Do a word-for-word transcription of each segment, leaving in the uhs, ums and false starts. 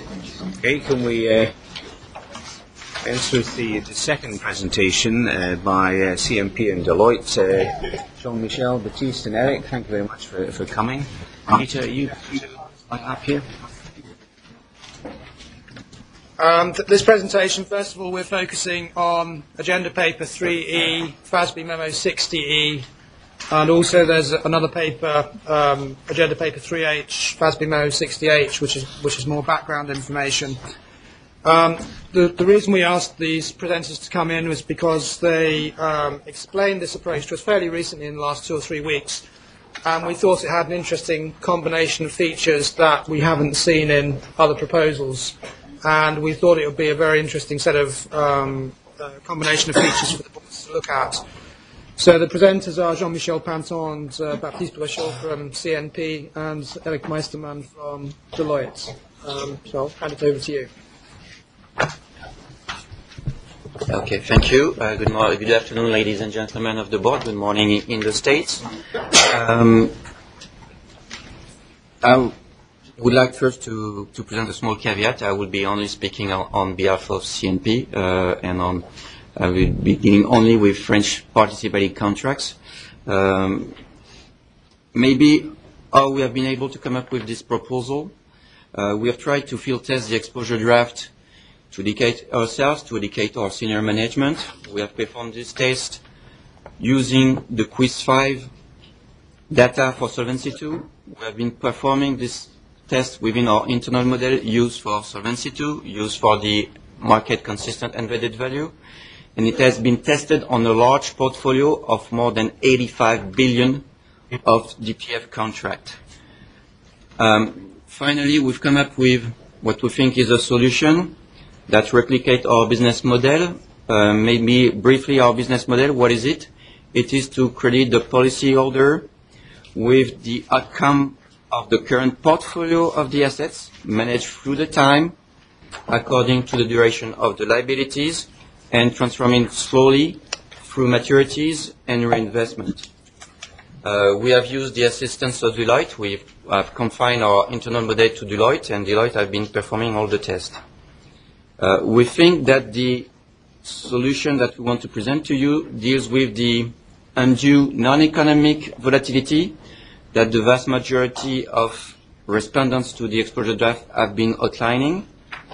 Okay, can we uh, commence with the, the second presentation uh, by uh, C M P and Deloitte. Uh, Jean-Michel, Baptiste and Eric, thank you very much for, for coming. Peter, are you line up here? Um, th- this presentation, first of all, we're focusing on Agenda Paper three E, F A S B Memo sixty E, and also there's another paper, um, Agenda Paper three H, F A S B Memo sixty H, which is which is more background information. Um, the, the reason we asked these presenters to come in was because they um, explained this approach to us fairly recently in the last two or three weeks, and we thought it had an interesting combination of features that we haven't seen in other proposals. And we thought it would be a very interesting set of um, uh, combination of features for the boards to look at. So the presenters are Jean-Michel Panton and uh, Baptiste Brechot from C N P and Eric Meisterman from Deloitte. Um, so I'll hand it over to you. Okay, thank you. Uh, good morning, good afternoon, ladies and gentlemen of the board. Good morning in the States. Um, I would like first to, to present a small caveat. I will be only speaking on, on behalf of C N P, uh, and on I will be dealing only with French participating contracts. Um, maybe how we have been able to come up with this proposal. Uh, we have tried to field test the exposure draft to educate ourselves, to educate our senior management. We have performed this test using the Quiz five data for Solvency two. We have been performing this test within our internal model used for Solvency two, used for the market consistent embedded value, and it has been tested on a large portfolio of more than eighty-five billion of D P F contract. Um, finally, we've come up with what we think is a solution that replicate our business model. Uh, maybe briefly our business model, what is it? It is to credit the policyholder with the outcome of the current portfolio of the assets managed through the time according to the duration of the liabilities and transforming slowly through maturities and reinvestment. Uh, we have used the assistance of Deloitte. We have confined our internal model to Deloitte, and Deloitte have been performing all the tests. Uh, we think that the solution that we want to present to you deals with the undue non-economic volatility that the vast majority of respondents to the exposure draft have been outlining.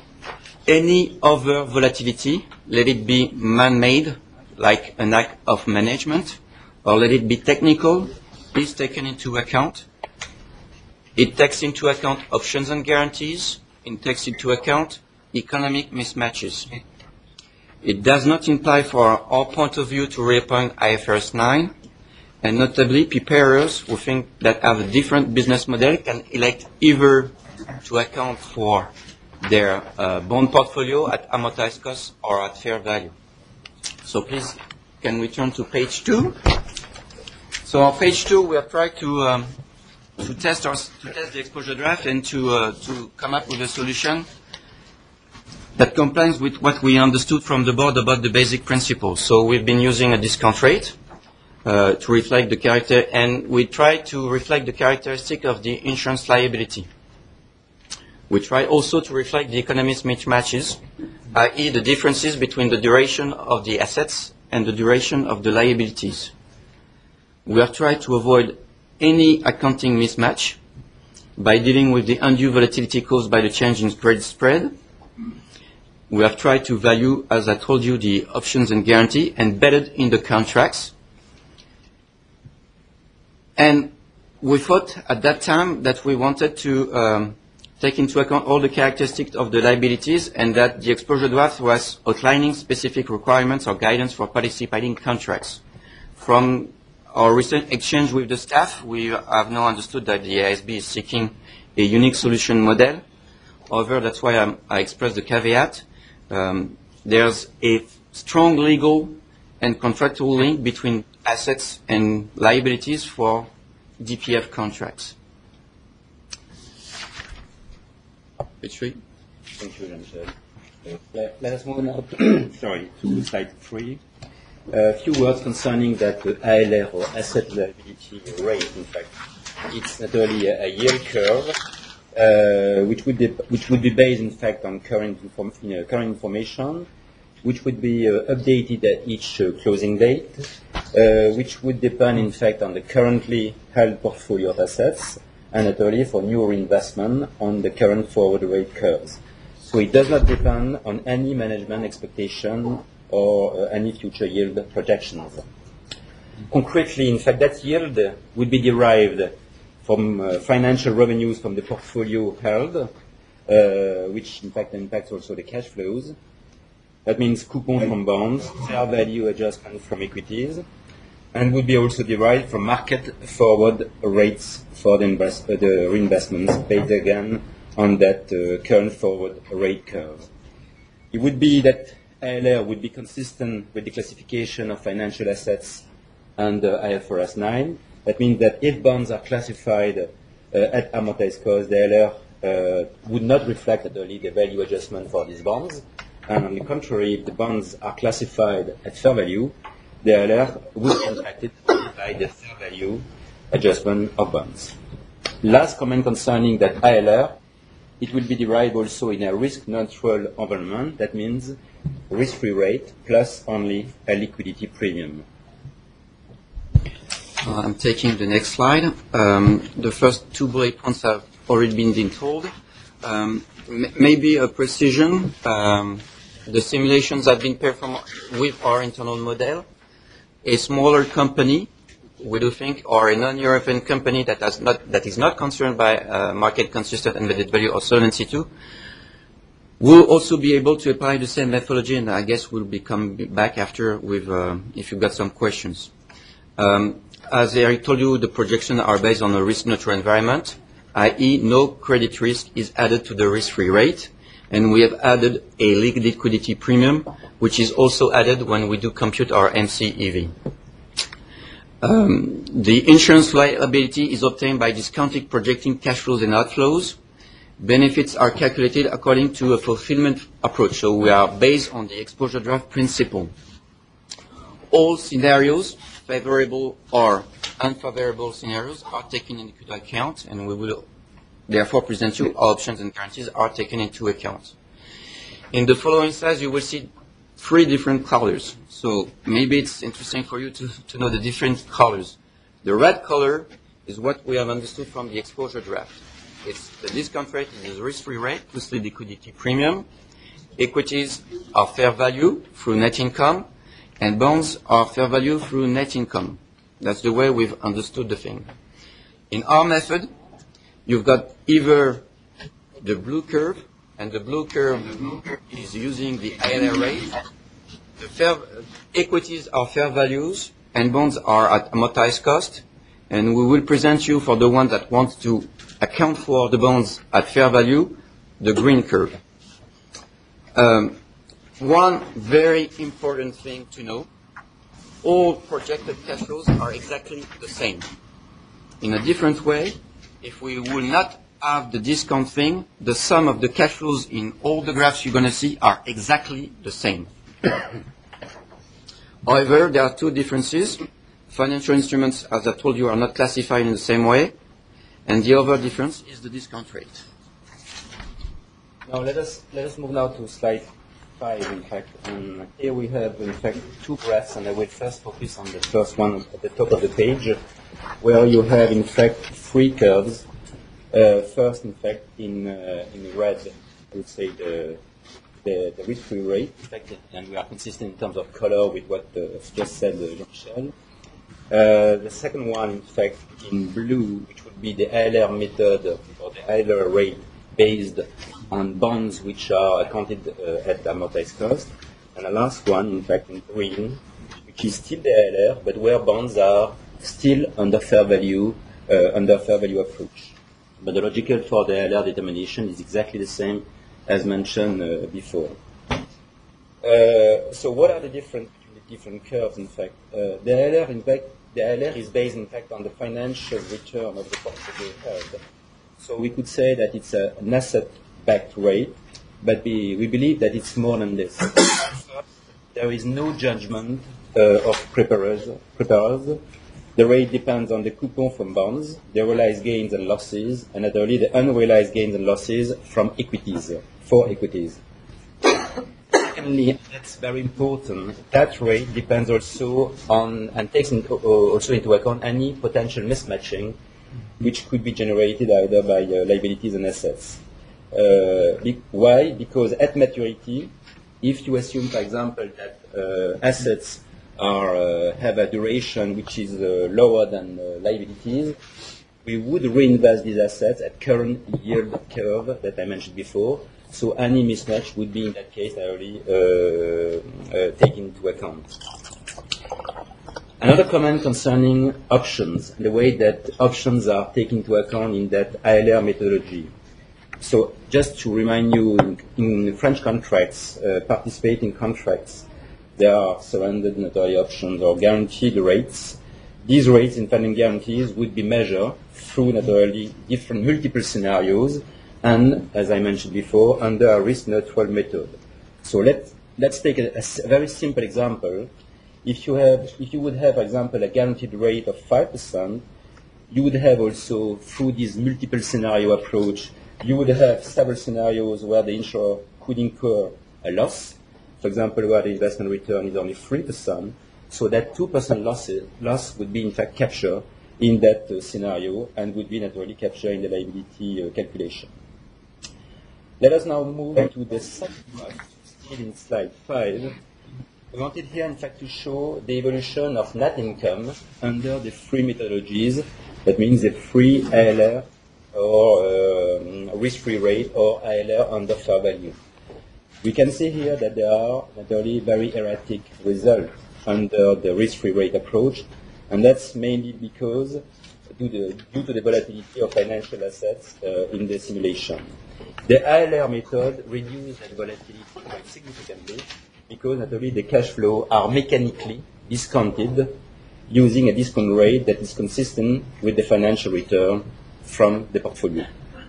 Any other volatility, let it be man-made, like an act of management, or let it be technical, is taken into account. It takes into account options and guarantees. It takes into account economic mismatches. It does not imply, for our point of view, to reappoint I F R S nine, and notably, preparers who think that have a different business model can elect either to account for their uh, bond portfolio at amortized cost or at fair value. So please, can we turn to page two? So on page two, we have tried to um, to test our to test the exposure draft and to uh, to come up with a solution that complies with what we understood from the board about the basic principles. So we've been using a discount rate uh, to reflect the character, and we try to reflect the characteristic of the insurance liability. We try also to reflect the economic mismatches, that is the differences between the duration of the assets and the duration of the liabilities. We have tried to avoid any accounting mismatch by dealing with the undue volatility caused by the change in credit spread. We have tried to value, as I told you, the options and guarantee embedded in the contracts. And we thought at that time that we wanted to um, take into account all the characteristics of the liabilities, and that the exposure draft was outlining specific requirements or guidance for participating contracts. From our recent exchange with the staff, we have now understood that the A S B is seeking a unique solution model. However, that's why I'm, I expressed the caveat. Um, there's a strong legal and contractual link between assets and liabilities for D P F contracts. Page three. Thank you, Jean-Michel. Let, let us move now to, sorry, to slide three. A few words concerning that uh, A L R, or asset liability rate, in fact. It's not only a, a yield curve, uh, which would be which would be based, in fact, on current inform you know, current information, which would be uh, updated at each uh, closing date, uh, which would depend, in fact, on the currently held portfolio of assets, and naturally for new reinvestment on the current forward rate curves. So it does not depend on any management expectation or uh, any future yield projections. Concretely, in fact, that yield would be derived from uh, financial revenues from the portfolio held, uh, which in fact impacts also the cash flows. That means coupon from bonds, fair value adjustment from equities, and would be also derived from market forward rates for the, invest- uh, the reinvestments based again on that uh, current forward rate curve. It would be that A L R would be consistent with the classification of financial assets under I F R S nine. That means that if bonds are classified uh, at amortized cost, the A L R uh, would not reflect at the value adjustment for these bonds. And on the contrary, if the bonds are classified at fair value, the A L R would be impacted by the fair value adjustment of bonds. Last comment concerning that A L R, it will be derived also in a risk-neutral environment. That means risk-free rate plus only a liquidity premium. Uh, I'm taking the next slide. Um, the first two bullet points have already been, been told. Um, m- maybe a precision. Um, the simulations have been performed with our internal model. A smaller company, we do think, or a non-European company that has not that is not concerned by uh, market consistent embedded value or Solvency two, will also be able to apply the same methodology, and I guess we'll be coming back after with uh, if you've got some questions. Um, As Eric told you, the projections are based on a risk-neutral environment, that is no credit risk is added to the risk-free rate, and we have added a liquidity premium, which is also added when we do compute our M C E V. Um, the insurance liability is obtained by discounting projecting cash flows and outflows. Benefits are calculated according to a fulfillment approach, so we are based on the exposure draft principle. All scenarios, favorable or unfavorable scenarios, are taken into account, and we will therefore present you all options and guarantees are taken into account. In the following slides, you will see three different colors. So maybe it's interesting for you to, to know the different colors. The red color is what we have understood from the exposure draft. It's the discount rate is the risk-free rate plus the liquidity premium. Equities are fair value through net income, and bonds are fair value through net income. That's the way we've understood the thing. In our method, you've got either the blue curve, and the blue curve is using the A L R rate. The fair, equities are fair values, and bonds are at amortized cost. And we will present you, for the one that wants to account for the bonds at fair value, the green curve. Um, One very important thing to know, all projected cash flows are exactly the same. In a different way, if we will not have the discount thing, the sum of the cash flows in all the graphs you're going to see are exactly the same. However, there are two differences. Financial instruments, as I told you, are not classified in the same way, and the other difference is the discount rate. Now let us let us move now to slide five, in fact. And here we have, in fact, two graphs, and I will first focus on the first one at the top of the page, where you have, in fact, three curves. Uh, first, in fact, in uh, in red, I would say the the, the risk-free rate, in fact, and we are consistent in terms of color with what uh, just said uh, Jean-Michel. Uh, the second one, in fact, in blue, which would be the A L R method or the A L R rate based on bonds which are accounted uh, at amortized cost. And the last one, in fact, in green, which is still the A L R, but where bonds are still under fair value, uh, under fair value approach. But the logical for the A L R determination is exactly the same as mentioned uh, before. Uh, so what are the different different curves, in fact? Uh, the A L R, in fact, the A L R is based, in fact, on the financial return of the portfolio held. So we could say that it's a, an asset-backed rate, but we, we believe that it's more than this. There is no judgment uh, of preparers, preparers The rate depends on the coupon from bonds, the realized gains and losses, and naturally the unrealized gains and losses from equities, for equities. Secondly, that's very important, that rate depends also on, and takes into, also into account any potential mismatching which could be generated either by uh, liabilities and assets. Uh, be- why? Because at maturity, if you assume, for example, that uh, assets are, uh, have a duration which is uh, lower than uh, liabilities, we would reinvest these assets at current yield curve that I mentioned before. So any mismatch would be, in that case, already uh, uh, taken into account. Another comment concerning options, the way that options are taken into account in that A L R methodology. So just to remind you, in, in French contracts, uh, participating contracts, there are surrendered notoriety options or guaranteed rates. These rates in funding guarantees would be measured through naturally different multiple scenarios and, as I mentioned before, under a risk-neutral method. So let, let's take a, a very simple example. If you, have, if you would have, for example, a guaranteed rate of five percent, you would have also, through this multiple scenario approach, you would have several scenarios where the insurer could incur a loss. For example, where the investment return is only three percent, so that two percent loss, loss would be in fact captured in that uh, scenario and would be naturally captured in the liability uh, calculation. Let us now move to the second graph, still in slide five. We wanted here, in fact, to show the evolution of net income under the three methodologies. That means the free A L R or um, risk-free rate or A L R under fair value. We can see here that there are naturally very erratic results under the risk-free rate approach, and that's mainly because due to, due to the volatility of financial assets uh, in the simulation. The A L R method reduces that volatility quite significantly because naturally the cash flow are mechanically discounted using a discount rate that is consistent with the financial return from the portfolio.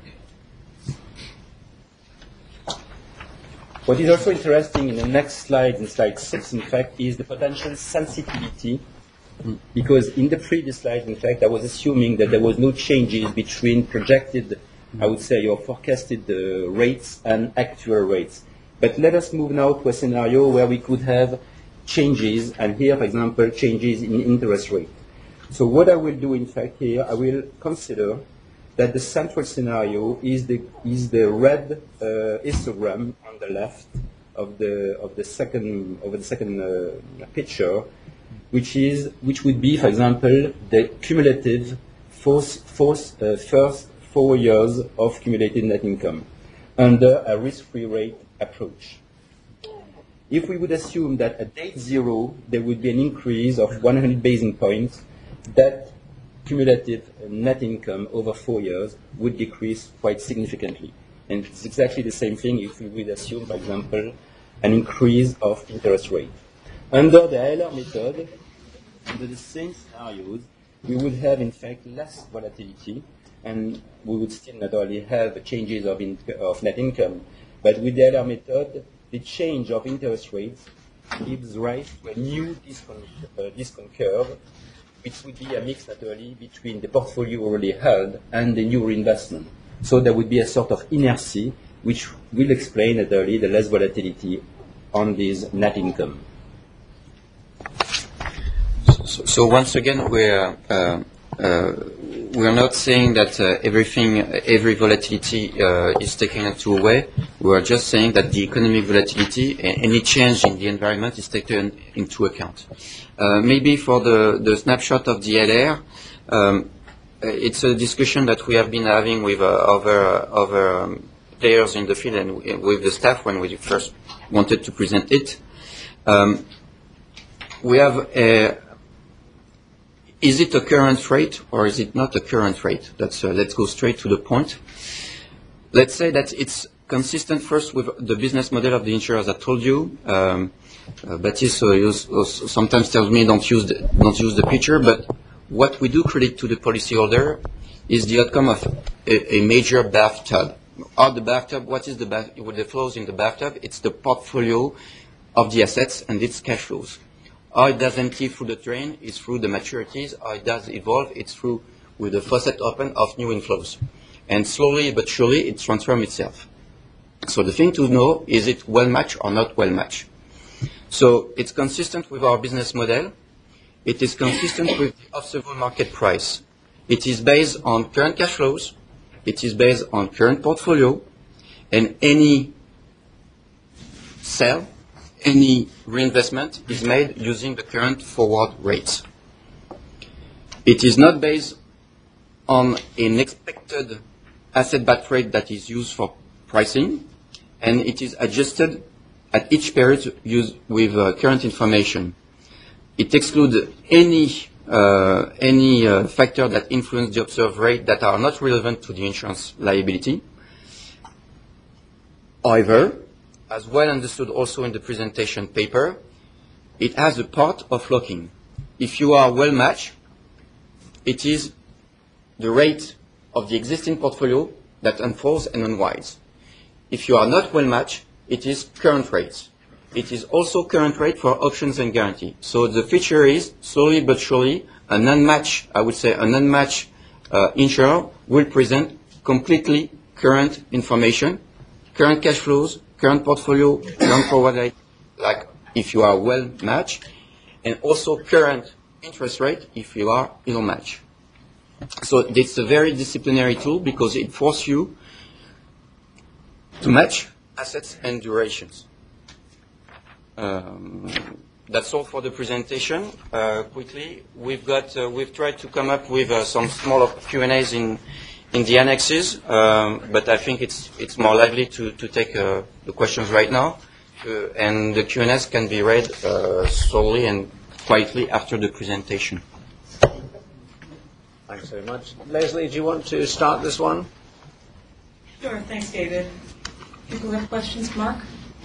What is also interesting in the next slide, in slide six, in fact, is the potential sensitivity, because in the previous slide, in fact, I was assuming that there was no changes between projected, I would say, or forecasted uh, rates and actual rates. But let us move now to a scenario where we could have changes, and here, for example, changes in interest rate. So what I will do, in fact, here, I will consider that the central scenario is the is the red uh, histogram on the left of the of the second of the second uh, picture, which is which would be, for example, the cumulative fourth, fourth, uh, first four years of cumulative net income under a risk-free rate approach. If we would assume that at date zero there would be an increase of one hundred basis points, that cumulative net income over four years would decrease quite significantly. And it's exactly the same thing if we would assume, for example, an increase of interest rate. Under the A L R method, under the same scenarios, we would have, in fact, less volatility, and we would still not only have changes of, in, of net income, but with the A L R method, the change of interest rates gives rise to a new discount, uh, discount curve, which would be a mix naturally between the portfolio already held and the new reinvestment. So there would be a sort of inertia which will explain naturally the less volatility on this net income. So, so once again, we're uh, uh, we're not saying that uh, everything, every volatility uh, is taken into away. We are just saying that the economic volatility, any change in the environment, is taken into account. Uh, maybe for the, the snapshot of the L R, um, it's a discussion that we have been having with uh, other, uh, other um, players in the field and with the staff when we first wanted to present it. Um, we have a, is it a current rate or is it not a current rate? That's, uh, let's go straight to the point. Let's say that it's consistent first with the business model of the insurers I told you. Um, Uh, Baptiste uh, use, uh, sometimes tells me don't use the, don't use the picture, but what we do credit to the policyholder is the outcome of a, a major bathtub. Or the bathtub, what is the bath, with the flows in the bathtub? It's the portfolio of the assets and its cash flows. How it does empty through the drain is through the maturities. How it does evolve, it's through with the faucet open of new inflows. And slowly but surely it transforms itself. So the thing to know, is it well matched or not well matched? So it's consistent with our business model. It is consistent with the observable market price. It is based on current cash flows. It is based on current portfolio. And any sell, any reinvestment is made using the current forward rates. It is not based on an expected asset-backed rate that is used for pricing, and it is adjusted at each period used with uh, current information. It excludes any uh, any uh, factor that influence the observed rate that are not relevant to the insurance liability. However, as well understood also in the presentation paper, it has a part of locking. If you are well matched, it is the rate of the existing portfolio that unfolds and unwinds. If you are not well matched, it is current rates. It is also current rate for options and guarantee. So the feature is, slowly but surely, an unmatched, I would say an unmatched uh, insurer will present completely current information, current cash flows, current portfolio, current forward rate, like if you are well matched, and also current interest rate if you are ill matched. So it's a very disciplinary tool because it forces you to match assets and durations. Um, that's all for the presentation. Uh, quickly, we've got uh, we've tried to come up with uh, some smaller Q and A's in in the annexes, um, but I think it's it's more likely to to take uh, the questions right now, uh, and the Q and A's can be read uh, slowly and quietly after the presentation. Thanks very much. Leslie, do you want to start this one? Sure. Thanks, David. People have questions, Mark?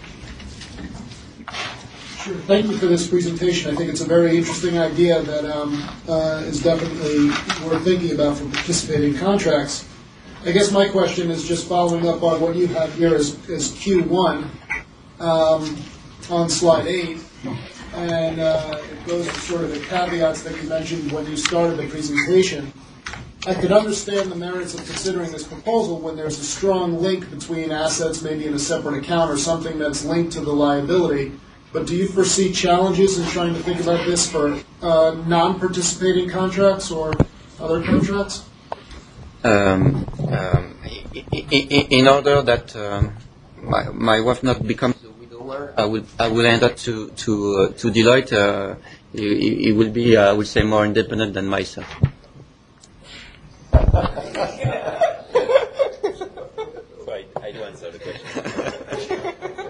Sure. Thank you for this presentation. I think it's a very interesting idea that um, uh, is definitely worth thinking about for participating contracts. I guess my question is just following up on what you have here as, as Q one um, on slide eight. And uh, it goes to sort of the caveats that you mentioned when you started the presentation. I could understand the merits of considering this proposal when there's a strong link between assets, maybe in a separate account or something that's linked to the liability. But do you foresee challenges in trying to think about this for uh, non-participating contracts or other contracts? Um, um, in, in order that um, my, my wife not becomes a widower, I will I will end up to to uh, to Deloitte. Uh, he, he will be, uh, I would say, more independent than myself. Right, I do answer the question.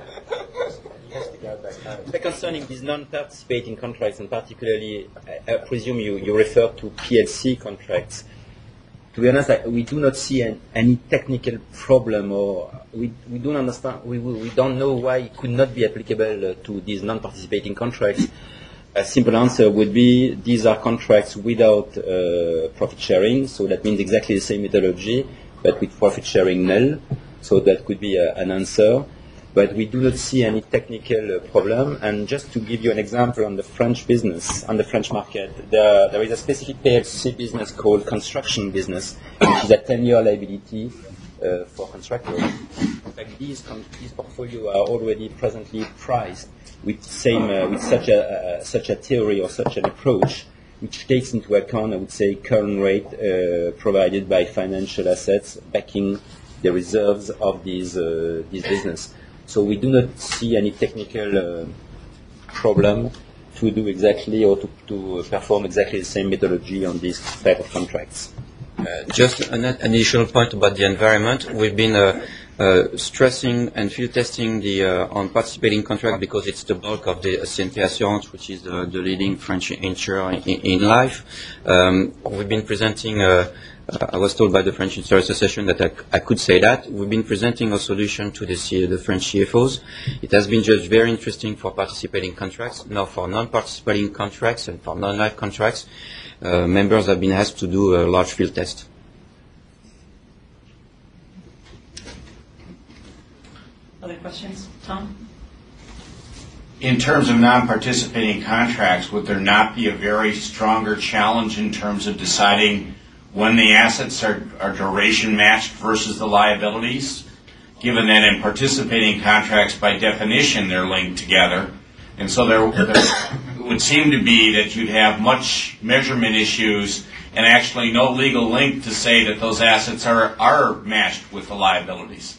Concerning these non-participating contracts, and particularly, I, I presume you, you refer to P L C contracts. To be honest, I, we do not see an, any technical problem, or we, we don't understand. We, we don't know why it could not be applicable uh, to these non-participating contracts. A simple answer would be these are contracts without uh, profit sharing, so that means exactly the same methodology, but with profit sharing null. So that could be uh, an answer. But we do not see any technical uh, problem. And just to give you an example on the French business, on the French market, there, there is a specific P L C business called construction business, which is a ten-year liability uh, for contractors. In fact, these, con- these portfolios are already presently priced with same uh, with such a uh, such a theory or such an approach, which takes into account, I would say, current rate uh, provided by financial assets backing the reserves of these uh, these business. So we do not see any technical uh, problem to do exactly or to, to perform exactly the same methodology on these type of contracts. Uh, just an additional point about the environment. We've been uh, uh, stressing and field testing the uh, on participating contract because it's the bulk of the C N P Assurance, which is uh, the leading French insurer in, in life. Um, we've been presenting. Uh, uh, I was told by the French Insurance Association that I, I could say that. We've been presenting a solution to the, C, the French C F Os. It has been judged very interesting for participating contracts. Now, for non-participating contracts and for non-life contracts, uh, members have been asked to do a large field test. Other questions? Tom? in terms of non-participating contracts, would there not be a very stronger challenge in terms of deciding when the assets are, are duration matched versus the liabilities, given that in participating contracts, by definition, they're linked together? And so there, there it would seem to be that you'd have much measurement issues and actually no legal link to say that those assets are, are matched with the liabilities.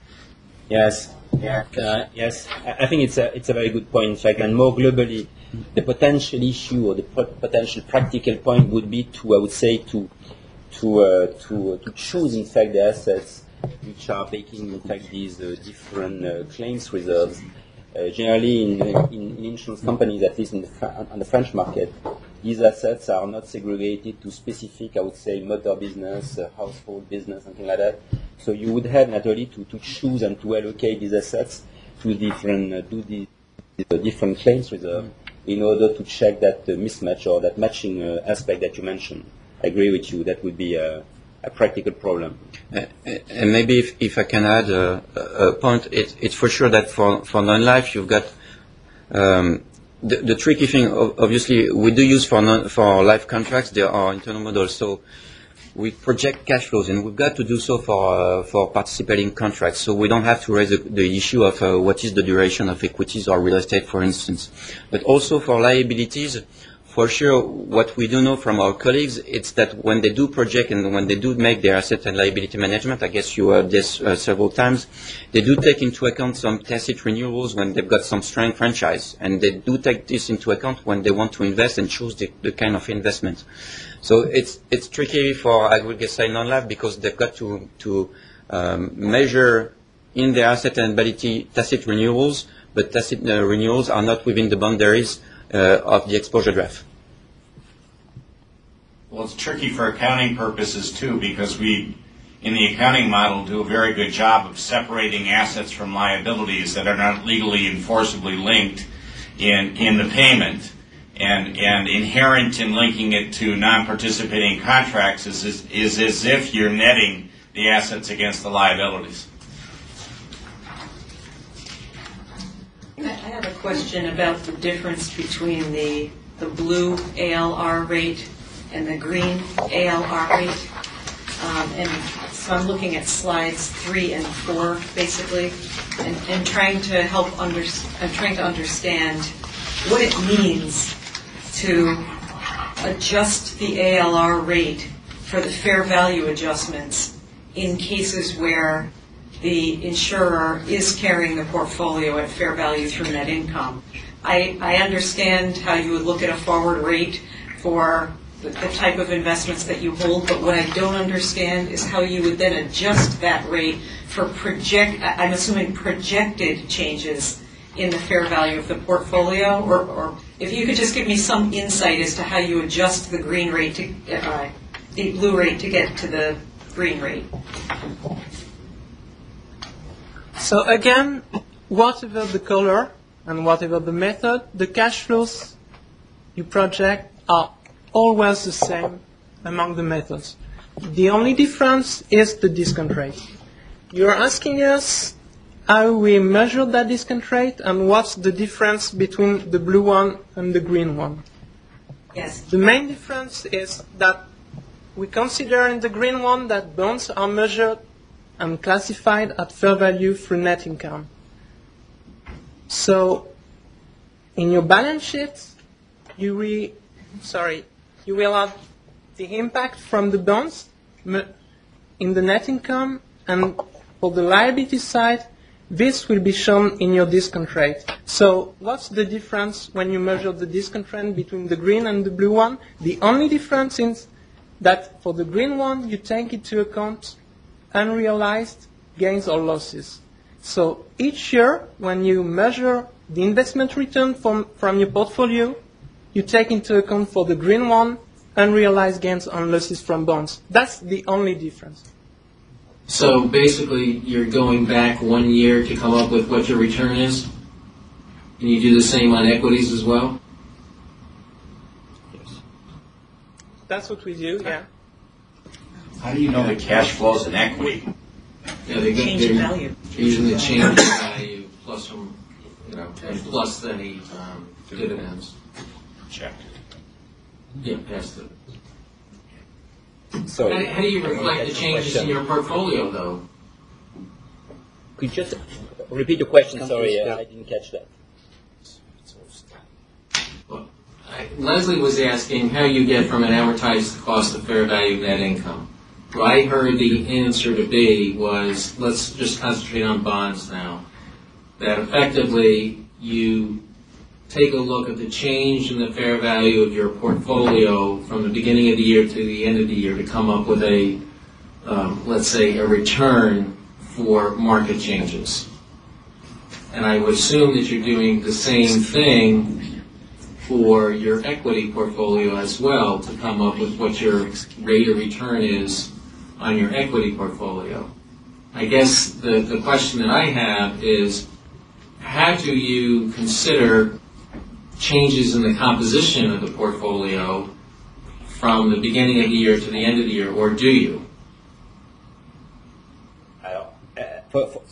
Yes, uh, yes. I I think it's a it's a very good point, in fact. And more globally, the potential issue or the pot- potential practical point would be to, I would say, to to uh, to uh, to choose, in fact, the assets which are taking, in fact, these uh, different uh, claims reserves. Uh, generally, in, in, in insurance companies, at least in the Fr- on the French market, these assets are not segregated to specific, I would say, motor business, uh, household business, something like that. So you would have naturally to, to choose and to allocate these assets to different uh, to the, the different claims reserve in order to check that uh, mismatch or that matching uh, aspect that you mentioned. I agree with you. That would be a, a practical problem. Uh, and maybe if, if I can add a, a point, it, it's for sure that for, for non-life you've got um, the, the tricky thing. Obviously, we do use for non, for life contracts there are internal models, so we project cash flows, and we've got to do so for uh, for participating contracts. So we don't have to raise the, the issue of uh, what is the duration of equities or real estate, for instance. But also for liabilities. For sure, what we do know from our colleagues, it's that when they do project and when they do make their asset and liability management, I guess you heard this uh, several times, they do take into account some tacit renewals when they've got some strong franchise. And they do take this into account when they want to invest and choose the, the kind of investment. So it's it's tricky for aggregate side non-life because they've got to, to um, measure in their asset and liability tacit renewals, but tacit uh, renewals are not within the boundaries Uh, of the exposure draft. Well, it's tricky for accounting purposes, too, because we, in the accounting model, do a very good job of separating assets from liabilities that are not legally enforceably linked in, in the payment. And, and inherent in linking it to non-participating contracts is, is, is as if you're netting the assets against the liabilities. I have a question about the difference between the the blue A L R rate and the green A L R rate. Um, and so I'm looking at slides three and four, basically, and, and trying to help under, I'm trying to understand what it means to adjust the A L R rate for the fair value adjustments in cases where the insurer is carrying the portfolio at fair value through net income. I, I understand how you would look at a forward rate for the, the type of investments that you hold, but what I don't understand is how you would then adjust that rate for project, I'm assuming projected changes in the fair value of the portfolio, or, or if you could just give me some insight as to how you adjust the green rate to, uh, the blue rate to get to the green rate. So again, whatever the color and whatever the method, the cash flows you project are always the same among the methods. The only difference is the discount rate. You're asking us how we measure that discount rate and what's the difference between the blue one and the green one. Yes. The main difference is that we consider in the green one that bonds are measured and classified at fair value through net income. So, in your balance sheet, you re, sorry, you will have the impact from the bonds in the net income, and for the liability side, this will be shown in your discount rate. So, what's the difference when you measure the discount rate between the green and the blue one? The only difference is that for the green one, you take into account unrealized gains or losses. So each year, when you measure the investment return from, from your portfolio, you take into account for the green one unrealized gains and losses from bonds. That's the only difference. So basically, you're going back one year to come up with what your return is? And you do the same on equities as well? Yes. That's what we do, yeah. How do you know the cash flows in equity? Yeah, they Change in value. Using the change in value plus some, you know, and plus plus any um, dividends. Check. Yeah, past it. Sorry. How, how do you reflect the changes in your portfolio, though? Could you just repeat the question? Come Sorry, please, uh, yeah. I didn't catch that. Well, I, Leslie was asking how you get from an amortized cost to fair value net income. What I heard the answer to be was, let's just concentrate on bonds now. That effectively you take a look at the change in the fair value of your portfolio from the beginning of the year to the end of the year to come up with a, um, let's say, a return for market changes. And I would assume that you're doing the same thing for your equity portfolio as well to come up with what your rate of return is on your equity portfolio. I guess the, the question that I have is, how do you consider changes in the composition of the portfolio from the beginning of the year to the end of the year, or do you? Alors, uh, for, for,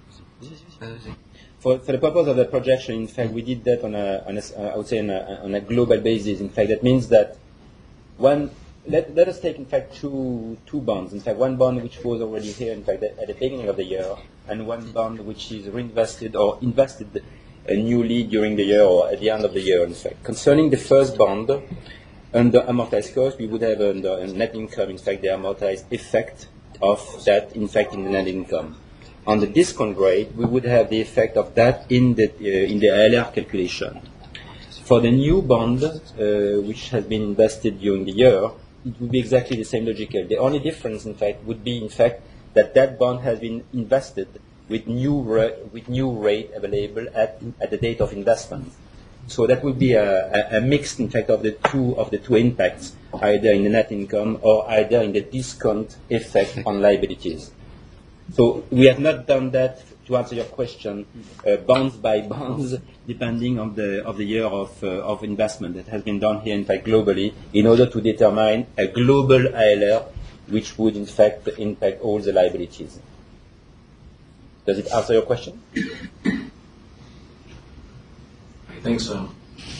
for, for the purpose of the projection, in fact, we did that on a, on a uh, I would say, on a, on a global basis. In fact, that means that one, let, let us take, in fact, two, two bonds. In fact, one bond which was already here, in fact, at the beginning of the year, and one bond which is reinvested or invested uh, newly during the year or at the end of the year, in fact. Concerning the first bond, under amortized cost, we would have under a net income, in fact, the amortized effect of that, in fact, in the net income. On the discount rate, we would have the effect of that in the uh, in the A L R calculation. For the new bond, uh, which has been invested during the year, it would be exactly the same logical. The only difference, in fact, would be, in fact, that that bond has been invested with new ra- with new rate available at at the date of investment. So that would be a, a, a mix, in fact, of the two of the two impacts, either in the net income or either in the discount effect on liabilities. So we have not done that, to answer your question, uh, bonds by bonds, depending on the of the year of uh, of investment. It has been done here, in fact, globally, in order to determine a global A L R, which would, in fact, impact all the liabilities. Does it answer your question? I think so.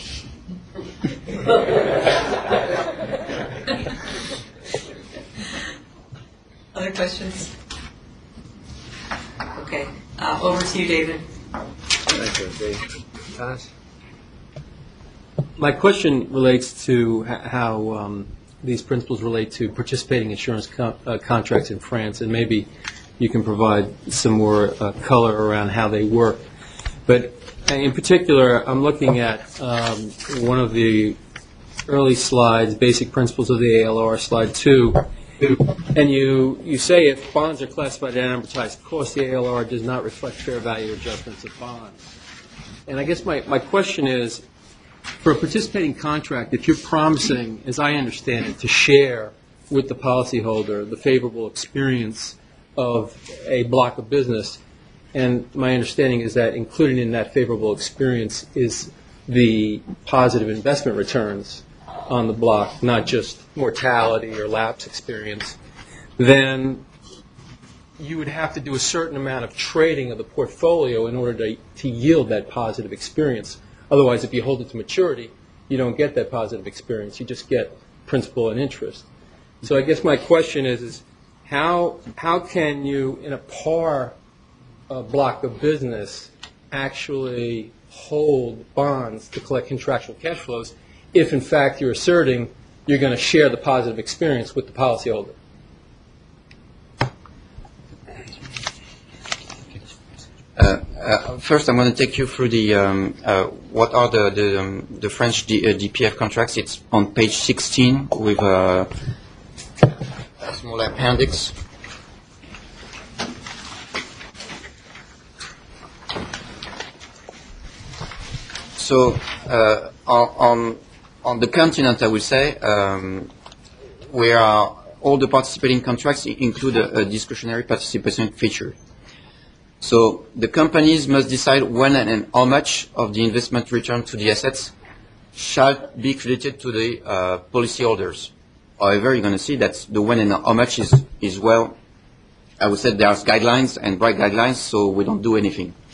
Other questions? Okay. Uh, over to you, David. Thank you, Dave. Pass. My question relates to h- how um, these principles relate to participating insurance co- uh, contracts in France, and maybe you can provide some more uh, color around how they work. But in particular, I'm looking at um, one of the early slides, Basic Principles of the A L R, slide two, and you, you say if bonds are classified at amortized cost, the A L R does not reflect fair value adjustments of bonds. And I guess my, my question is, for a participating contract, if you're promising, as I understand it, to share with the policyholder the favorable experience of a block of business, and my understanding is that included in that favorable experience is the positive investment returns on the block, not just mortality or lapse experience, then you would have to do a certain amount of trading of the portfolio in order to, to yield that positive experience. Otherwise, if you hold it to maturity, you don't get that positive experience. You just get principal and interest. So I guess my question is, is how, how can you, in a par uh, block of business, actually hold bonds to collect contractual cash flows if, in fact, you're asserting you're going to share the positive experience with the policyholder? Uh, uh, first, I'm going to take you through the um, uh, what are the the, um, the French D, uh, D P F contracts. It's on page sixteen with uh, a small appendix. So uh, on, on on the continent, I would say, um, where all the participating contracts include a, a discretionary participation feature. So the companies must decide when and how much of the investment return to the assets shall be credited to the uh, policyholders. However, you're going to see that the when and how much is, is well, I would say there's guidelines and bright guidelines, so we don't do anything.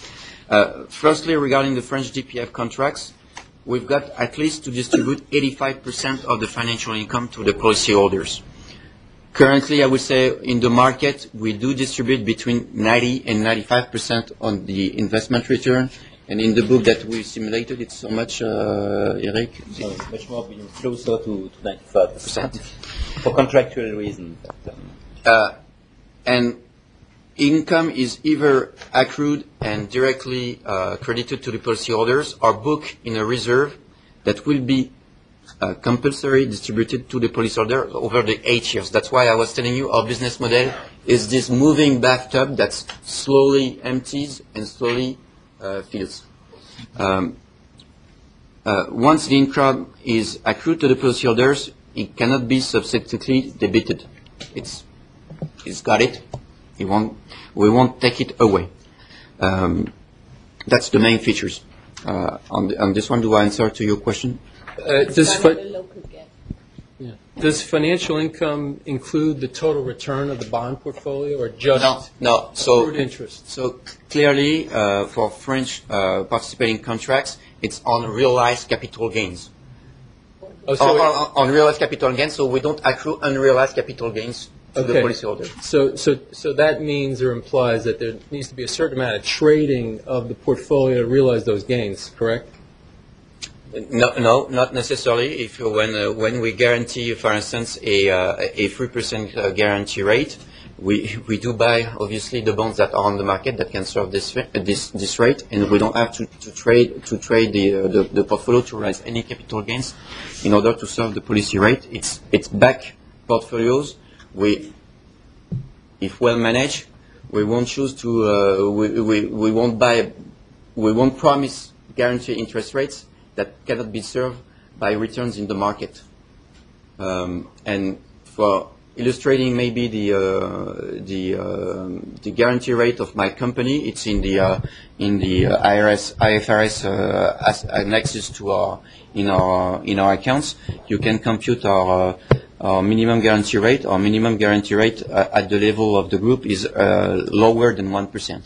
Uh, firstly, regarding the French D P F contracts, we've got at least to distribute eighty-five percent of the financial income to the policyholders. Currently, I would say in the market, we do distribute between ninety and ninety-five percent on the investment return. And in the book that we simulated, it's so much, uh, Eric? So it's much more being closer to, to ninety-five percent for contractual reasons. Uh, and income is either accrued and directly uh, credited to the policyholders or booked in a reserve that will be uh, compulsory distributed to the policyholder over the eight years. That's why I was telling you our business model is this moving bathtub that slowly empties and slowly uh, fills. Um, uh, once the income is accrued to the policyholders, it cannot be subsequently debited. It's, it's got it. It won't, we won't take it away. Um, that's the main features. Uh, on, the, on this one, do I answer to your question? Uh, does, fi- yeah. does financial income include the total return of the bond portfolio, or just no? No. So accrued interest? So clearly, uh, for French uh, participating contracts, it's on realized capital gains. Oh, so on, on, on realized capital gains, so we don't accrue unrealized capital gains to okay. the policyholder. So, so, so that means or implies that there needs to be a certain amount of trading of the portfolio to realize those gains, correct? No, no, not necessarily. If you, when uh, when we guarantee, for instance, a uh, a three percent uh, guarantee rate, we we do buy obviously the bonds that are on the market that can serve this uh, this this rate, and we don't have to, to trade to trade the, uh, the the portfolio to realize any capital gains in order to serve the policy rate. It's it's back portfolios. We, if well managed, we won't choose to uh, we, we we won't buy, we won't promise guarantee interest rates that cannot be served by returns in the market. Um, and for illustrating maybe the uh, the uh, the guarantee rate of my company, it's in the uh, in the uh, I R S I F R S uh, as annexes to our in our in our accounts. You can compute our uh, our minimum guarantee rate. Our minimum guarantee rate uh, at the level of the group is uh, lower than one percent.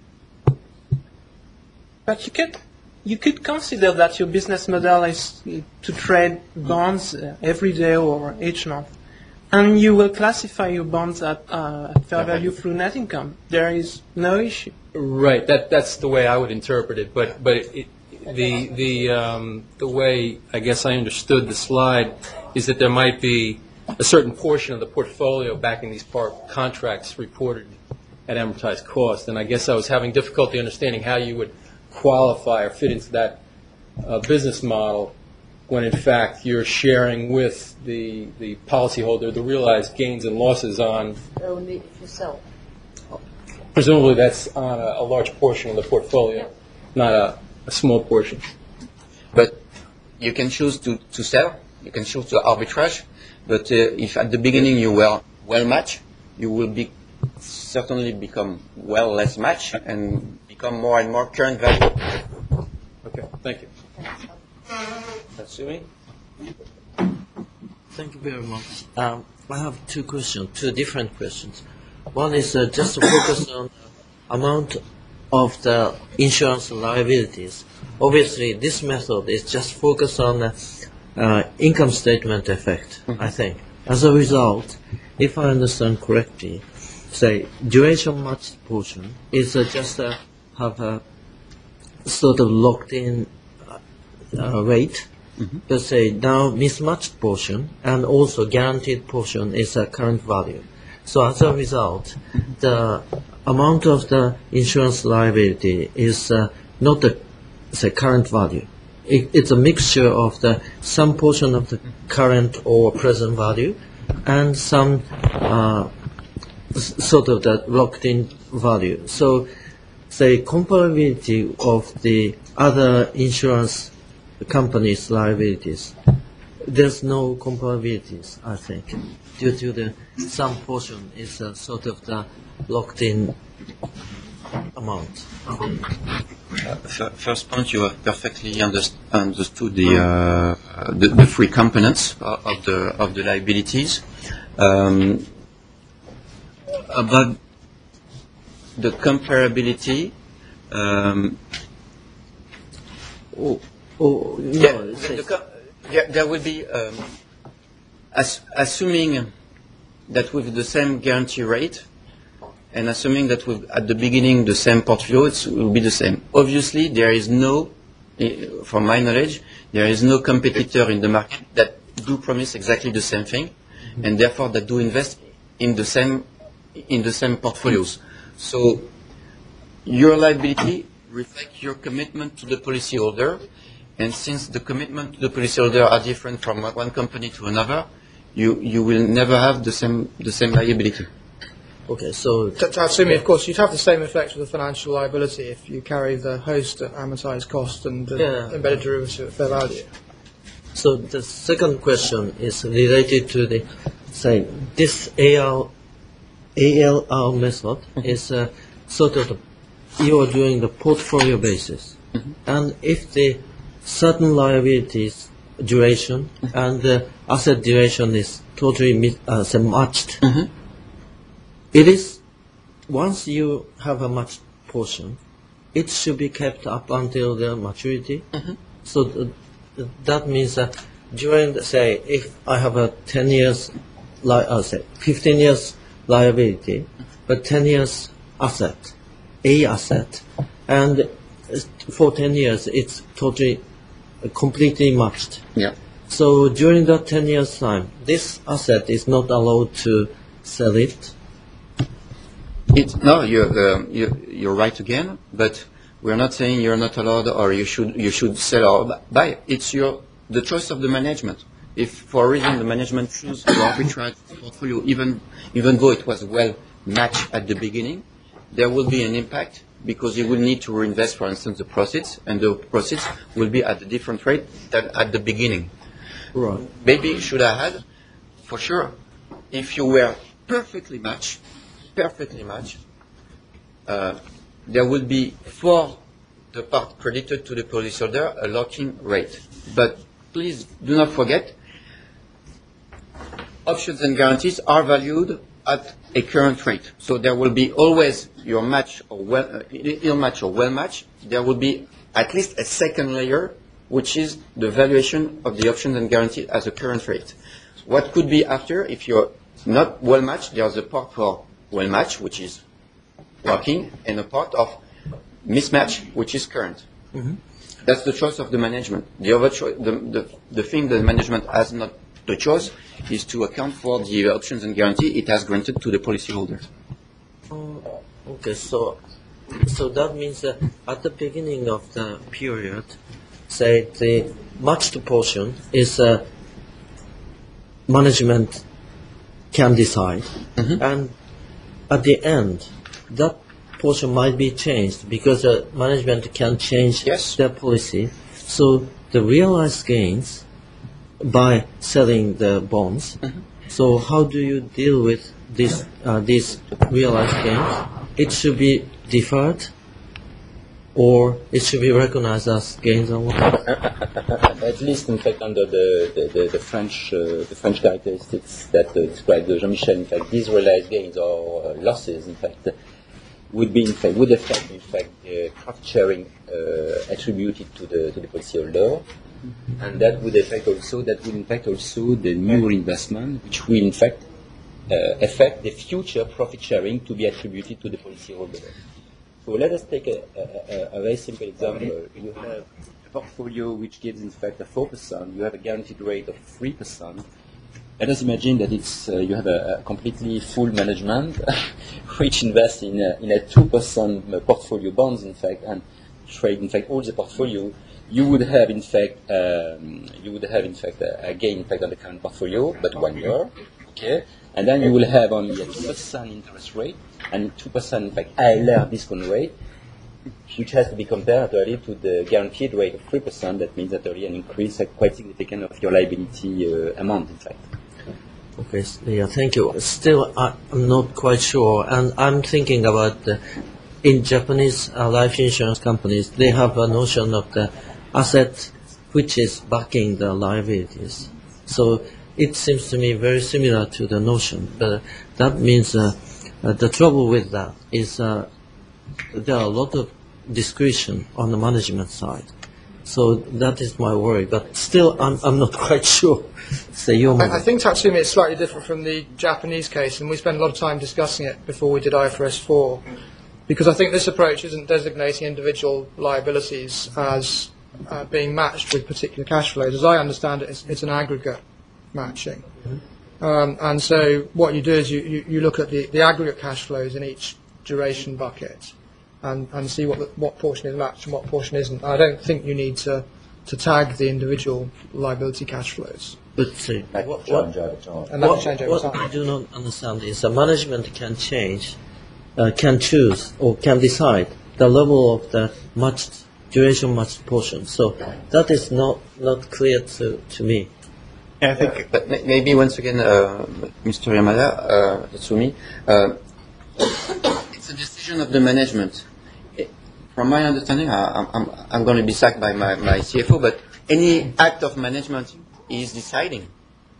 But you could you could consider that your business model is to trade bonds uh, every day or each month, and you will classify your bonds at uh, fair value through net income. There is no issue. Right. That that's the way I would interpret it. But but it, the the um, the way I guess I understood the slide is that there might be a certain portion of the portfolio backing these par- contracts reported at amortized cost, and I guess I was having difficulty understanding how you would qualify or fit into that uh, business model when in fact you're sharing with the the policyholder the realized gains and losses on. Only if you sell. Presumably that's on a, a large portion of the portfolio, yeah. not a, a small portion. But you can choose to, to sell, you can choose to arbitrage, but uh, if at the beginning you were well matched, you will be certainly become well less matched and become more and more current value. Okay, thank you. Tatsumi? Thank you very much. Um, I have two questions, two different questions. One is uh, just to focus on the amount of the insurance liabilities. Obviously, this method is just focused on the uh, income statement effect, mm-hmm. I think. As a result, if I understand correctly, say, duration matched portion is uh, just uh, have a sort of locked-in uh, uh, rate. Mm-hmm. Let's say now mismatched portion and also guaranteed portion is a current value. So as a result, mm-hmm. the amount of the insurance liability is uh, not the say current value. It, it's a mixture of the some portion of the current or present value and some uh, s- sort of the locked-in value. So, say comparability of the other insurance companies' liabilities, there's no comparabilities, I think, due to the some portion is a sort of the locked-in amount. Uh, f- first point, you have perfectly underst- understood the, uh, the the three components of, of the of the liabilities. Um, about the comparability, Um, Oh, oh, no, yeah, it the, says- the, co- there, there will be, um, as, assuming that with the same guarantee rate, and assuming that with, at the beginning the same portfolio, it will be the same. Obviously, there is no, eh, from my knowledge, there is no competitor in the market that do promise exactly the same thing, and therefore that do invest in the same in the same portfolios. So your liability reflects your commitment to the policyholder, and since the commitment to the policyholder are different from one company to another, you, you will never have the same the same liability. Okay, so To, to Tatsumi, of course, you'd have the same effect with the financial liability if you carry the host at amortized cost and the Yeah. embedded derivative at fair value. So the second question is related to the, say, this A L, A L R method is uh, sort of, the, you are doing the portfolio basis. And if the certain liabilities duration and the asset duration is totally mi- uh, say matched, it is, once you have a matched portion, it should be kept up until the maturity. So th- th- that means that during, the, say, if I have a ten years, li- uh, say, fifteen years liability, but ten years asset, A asset, and uh, for ten years it's totally, uh, completely matched. Yeah. So during that ten years time, this asset is not allowed to sell it. It, no, you're, uh, you're, you're right again, but we're not saying you're not allowed or you should you should sell or buy. It's your the choice of the management. If for a reason the management choose to arbitrage the portfolio, even even though it was well matched at the beginning, there will be an impact because you will need to reinvest, for instance, the proceeds, and the proceeds will be at a different rate than at the beginning. Right. Maybe should I add, for sure, if you were perfectly matched, perfectly matched, uh, there will be for the part credited to the policyholder a lock-in rate. But please do not forget, options and guarantees are valued at a current rate. So there will be always your match or well, uh, ill match or well match. There will be at least a second layer, which is the valuation of the options and guarantees as a current rate. What could be after, if you're not well matched, there's a part for well match, which is working, and a part of mismatch, which is current. Mm-hmm. That's the choice of the management. The other cho- the, the, the thing the management has not the choice is to account for the options and guarantee it has granted to the policyholder. Oh, okay, so so that means that at the beginning of the period, say the matched portion is uh, management can decide, Mhm. and at the end, that portion might be changed because the management can change Yes. their policy. So the realized gains by selling the bonds. So how do you deal with this uh, these realized gains? It should be deferred, or it should be recognized as gains or what? At least, in fact, under the, the, the, the French uh, the French characteristics that uh, described Jean-Michel, in fact, these realized gains or uh, losses, in fact, would be in fact would affect in fact uh, profit sharing uh, attributed to the to the policyholder, and that would affect also that would impact also the new investment, which will in fact uh, affect the future profit sharing to be attributed to the policyholder. So let us take a, a, a, a very simple example. You have a portfolio which gives in fact a four percent. You have a guaranteed rate of three percent. Let us imagine that it's uh, you have a, a completely full management which invests in a, in a two percent portfolio bonds, in fact, and trade in fact all the portfolio. You would have in fact um, you would have in fact a, a gain in fact on the current portfolio, but one year, okay, and then you will have only a two percent interest rate and two percent in fact A L R discount rate, which has to be compared actually to the guaranteed rate of three percent. That means that there is an increase uh, quite significant of your liability uh, amount, in fact. Okay, s- yeah, thank you. Still, I- I'm not quite sure, and I'm thinking about the, in Japanese uh, life insurance companies, they have a notion of the asset which is backing the liabilities. So it seems to me very similar to the notion, but that means uh, uh, the trouble with that is uh, there are a lot of discretion on the management side. So that is my worry. But still, I'm, I'm not quite sure. Say your I, I think Tatsumi is slightly different from the Japanese case, and we spent a lot of time discussing it before we did I F R S four, because I think this approach isn't designating individual liabilities as uh, being matched with particular cash flows. As I understand it, it's, it's an aggregate matching. Mm-hmm. um, and so what you do is you, you, you look at the, the aggregate cash flows in each duration bucket and, and see what the, what portion is matched and what portion isn't. I don't think you need to, to tag the individual liability cash flows. But uh, what, what, and that what, change over what time. I do not understand is the management can change, uh, can choose or can decide the level of the matched duration matched portion. So that is not, not clear to, to me. Yeah, I think, but may- maybe once again, uh, Mister Yamada, uh, Tatsumi, uh, it's a decision of the management. It, from my understanding, I, I'm, I'm going to be sacked by my, my C F O, but any act of management is deciding.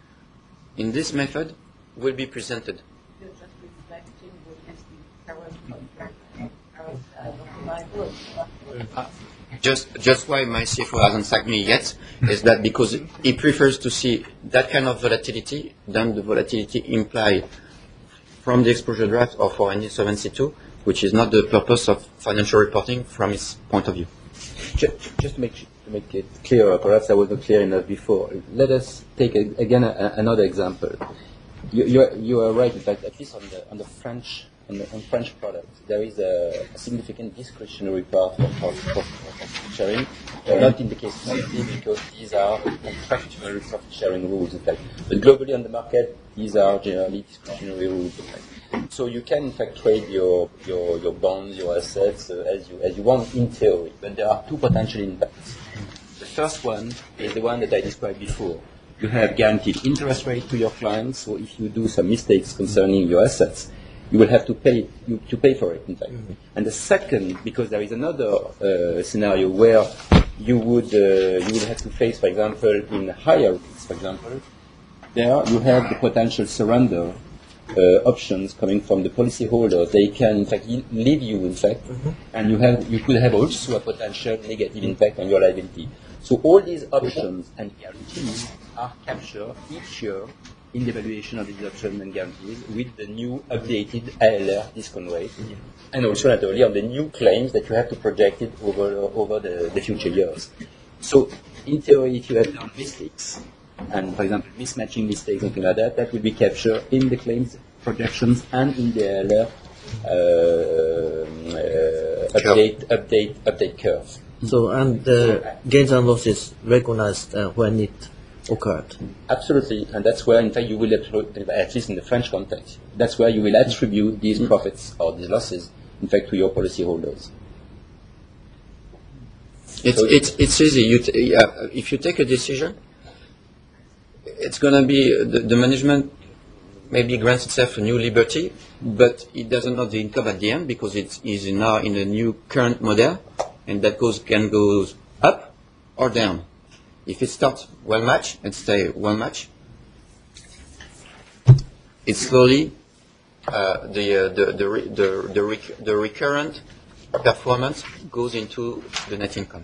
In this method, will be presented. You're just reflecting what is the current contract, current uh, liability. Uh, Just, just why my C F O hasn't sacked me yet is that because he prefers to see that kind of volatility than the volatility implied from the exposure draft or for any Solvency two, which is not the purpose of financial reporting from his point of view. Just, just to make to make it clearer, perhaps I was not clear enough before. Let us take a, again a, another example. You, you, are, you are right. In fact, at least on the on the French on, the, on French products, there is a, a significant discretionary part of, of, of, of sharing. Uh, not in the case of I T, because these are contractual profit sharing rules. In fact, but globally on the market, these are generally discretionary rules. In fact. So you can in fact trade your your, your bonds, your assets uh, as you as you want in theory. But there are two potential impacts. The first one is the one that I described before. You have guaranteed interest rate to your clients, so if you do some mistakes concerning your assets, you will have to pay you, to pay for it, in fact. Mm-hmm. And the second, because there is another uh, scenario where you would uh, you would have to face, for example, in higher rates, for example, there you have the potential surrender uh, options coming from the policyholder. They can, in fact, leave you, in fact, mm-hmm. and you have you could have also a potential negative impact on your liability. So all these options and guarantees are captured each year in the valuation of these options and guarantees with the new updated A L R discount rate, mm-hmm. and also not only on the new claims that you have to project it over over the, the future years. So in theory, if you have done mistakes, and for example mismatching mistakes, something like that, that will be captured in the claims projections and in the A L R uh, uh, update, update, update curve. So, and the gains and losses recognized uh, when it occurred. Absolutely, and that's where, in fact, you will, at least in the French context, that's where you will attribute these profits or these losses, in fact, to your policyholders. It's, so it's, it's easy. You t- uh, if you take a decision, it's going to be the, the management maybe grants itself a new liberty, but it doesn't know the income at the end because it is now in a new current model, and that goes can go up or down. If it starts well match and stay well match, it's slowly uh, the, uh, the the re- the the, rec- the recurrent performance goes into the net income.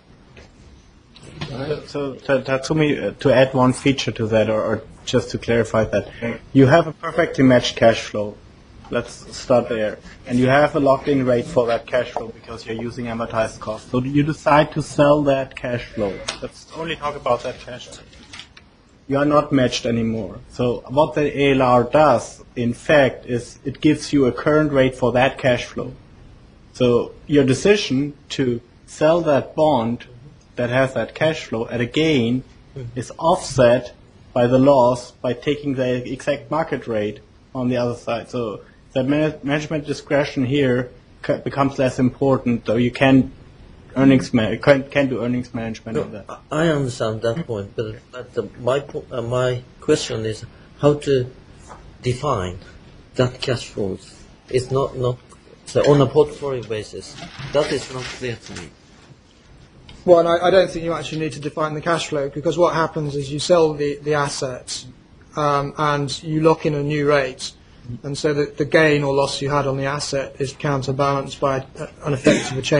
So, so to, Tatsumi, uh, to add one feature to that, or, or just to clarify that, you have a perfectly matched cash flow. Let's start there. And you have a locked-in rate for that cash flow because you're using amortized cost. So you decide to sell that cash flow. Let's only talk about that cash flow. You are not matched anymore. So what the A L R does, in fact, is it gives you a current rate for that cash flow. So your decision to sell that bond that has that cash flow at a gain is offset by the loss by taking the exact market rate on the other side. So the management discretion here becomes less important, though you can earnings ma- can, can do earnings management no, of that. I understand that point, but, but the, my po- uh, my question is how to define that cash flows. It's not not so on a portfolio basis. That is not clear to me. Well, and I, I don't think you actually need to define the cash flow, because what happens is you sell the, the assets um, and you lock in a new rate, and so the, the gain or loss you had on the asset is counterbalanced by a, an effect of a change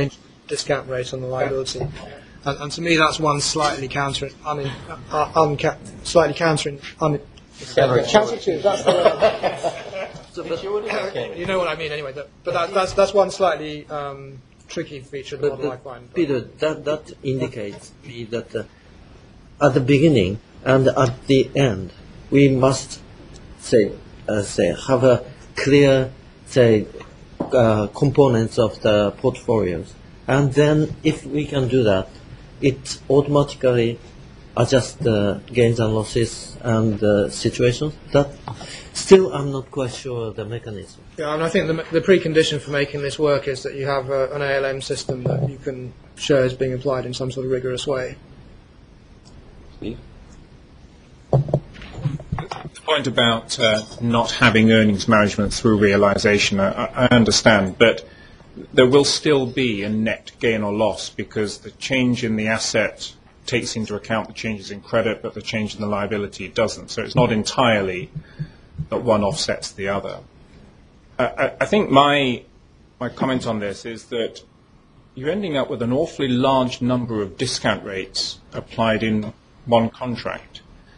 discount rate on the liability. And, and to me, that's one slightly counter, un, uh, unca- slightly counter, un, counterintuitive. That's the word. You know what I mean, anyway. That, but that, that's that's one slightly um, tricky feature of the But, model, I but find. Peter, that that indicates me that uh, at the beginning and at the end, we must say uh, say have a clear say uh, components of the portfolios, and then if we can do that, it automatically adjusts the gains and losses and the situations. That still, I'm not quite sure the mechanism. Yeah, and I think the, the precondition for making this work is that you have a, an A L M system that you can show is being applied in some sort of rigorous way. Steve? The point about uh, not having earnings management through realization, I, I understand, but there will still be a net gain or loss because the change in the asset takes into account the changes in credit, but the change in the liability doesn't. So it's not entirely that one offsets the other. I, I think my my comment on this is that you're ending up with an awfully large number of discount rates applied in one contract.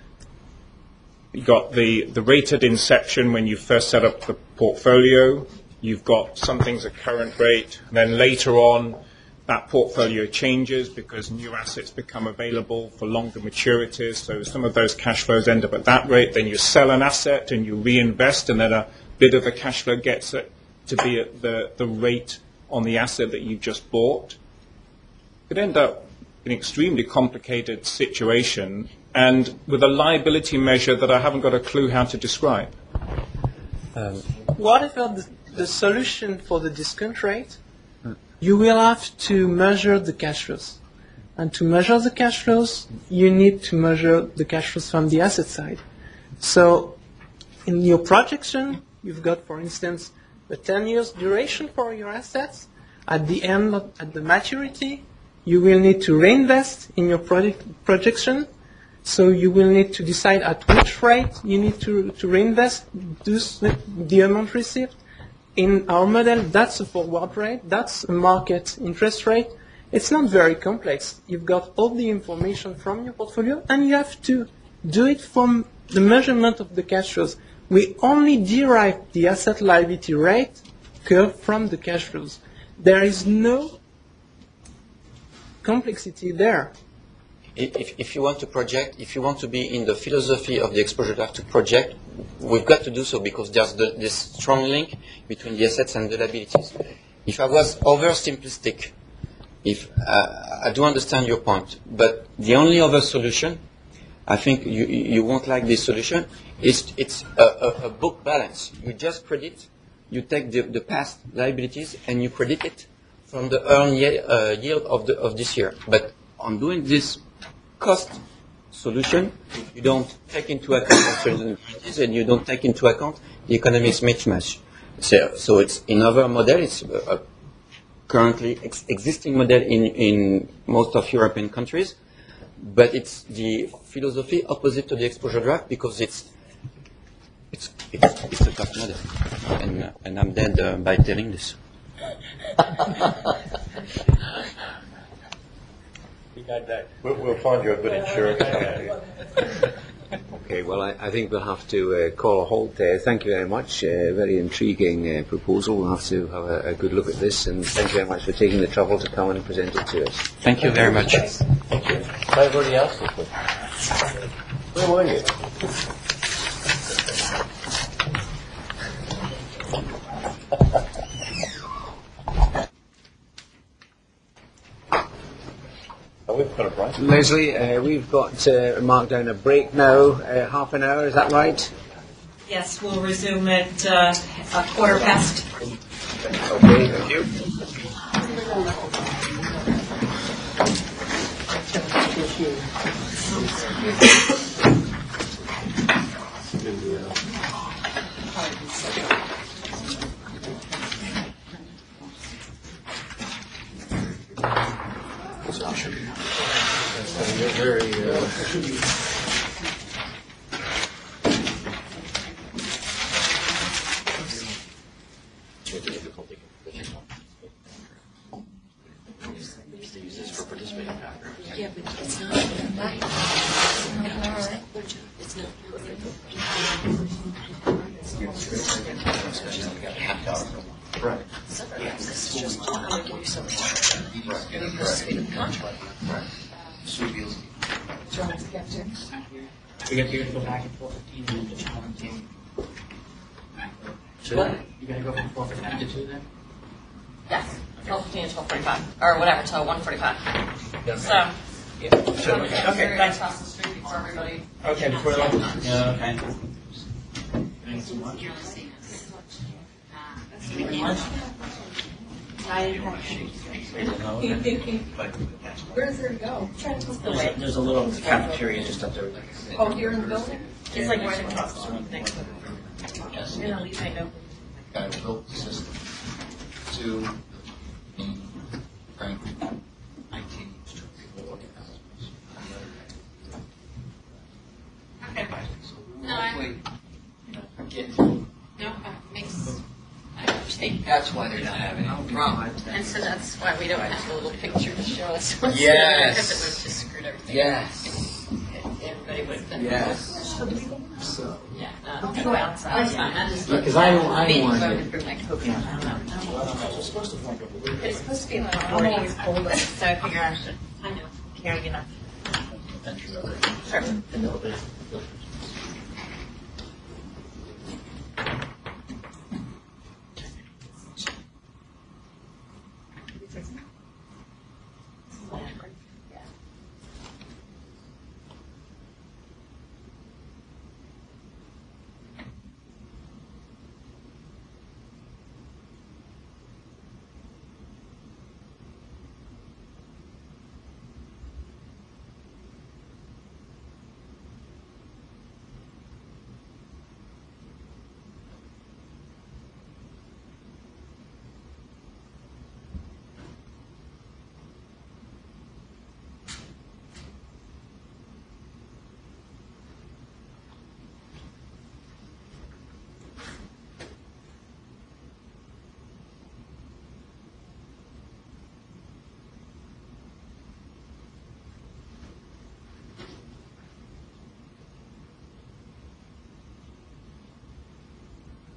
You've got the, the rate at inception when you first set up the portfolio. You've got some things at current rate. And then later on, that portfolio changes because new assets become available for longer maturities. So some of those cash flows end up at that rate. Then you sell an asset and you reinvest, and then a bit of the cash flow gets it to be at the, the rate on the asset that you just bought. It could end up in an extremely complicated situation and with a liability measure that I haven't got a clue how to describe. Um, Whatever the, the solution for the discount rate, you will have to measure the cash flows. And to measure the cash flows, you need to measure the cash flows from the asset side. So in your projection, you've got, for instance, a ten years duration for your assets. At the end, of, at the maturity, you will need to reinvest in your project projection. So you will need to decide at which rate you need to, to reinvest this, the amount received. In our model, that's a forward rate. That's a market interest rate. It's not very complex. You've got all the information from your portfolio, and you have to do it from the measurement of the cash flows. We only derive the asset liability rate curve from the cash flows. There is no complexity there. If, if you want to project, if you want to be in the philosophy of the exposure draft to project, we've got to do so because there's the, this strong link between the assets and the liabilities. If I was oversimplistic, if uh, I do understand your point, but the only other solution, I think you, you won't like this solution, is it's a, a, a book balance. You just credit, you take the, the past liabilities and you credit it from the earned ye- uh, yield of, the, of this year. But on doing this cost solution, you don't take into account uncertainties and you don't take into account the economics mismatch. So, so it's another model. It's a, a currently ex- existing model in, in most of European countries, but it's the philosophy opposite to the exposure draft because it's it's it's, it's a tough model, and uh, and I'm dead uh, by telling this. We'll, we'll find you a good insurance company. Okay, well, I, I think we'll have to uh, call a halt there. Thank you very much. Uh, very intriguing uh, proposal. We'll have to have a, a good look at this, and thank you very much for taking the trouble to come and present it to us. Thank you very much. Thank you. I've already asked this one. Where were you? Oh, we've got a break. Leslie, uh, we've got uh, marked down a break now, uh, half an hour, is that right? Yes, we'll resume at uh, a quarter past. Okay, thank you. Very, uh, to use this for participating contracts. Yeah, but it's not right. It's not It's not Right. This is just I'm going to give you so much participating contract. Right. Do you want to get to? We get to go back and forth fifteen and then just one team. What? You're going to go from four fifteen to two then? Yes, twelve fifteen to twelve forty-five, or whatever, till one forty-five. Yes. So, Yeah. Sure. okay, Okay, thanks. across the street before everybody. Okay, before the lunch. Yeah, okay. Thanks so much. Very much. Where's there to go? There's a, there's a little cafeteria just up there. Oh, here in the building? It's like right across the street next to Yes. And at least I know. Guy who built the system to in Frankfurt, nineteen. Okay. No, I, Get no, it makes, I understand. That's why they're not having any problem. And so that's why we don't have a little picture to show us. what's Yes. there, because it would have just screwed everything. Yes. Everybody would have been. Yes. So. Yeah, no, I'll go outside. That's fine. I just. Yeah, 'cause I don't- I don't Maybe want if I to- would bring my coat. I don't know. It's supposed to be like I'm always cold. So I figure I should, I know, carry enough. Sure.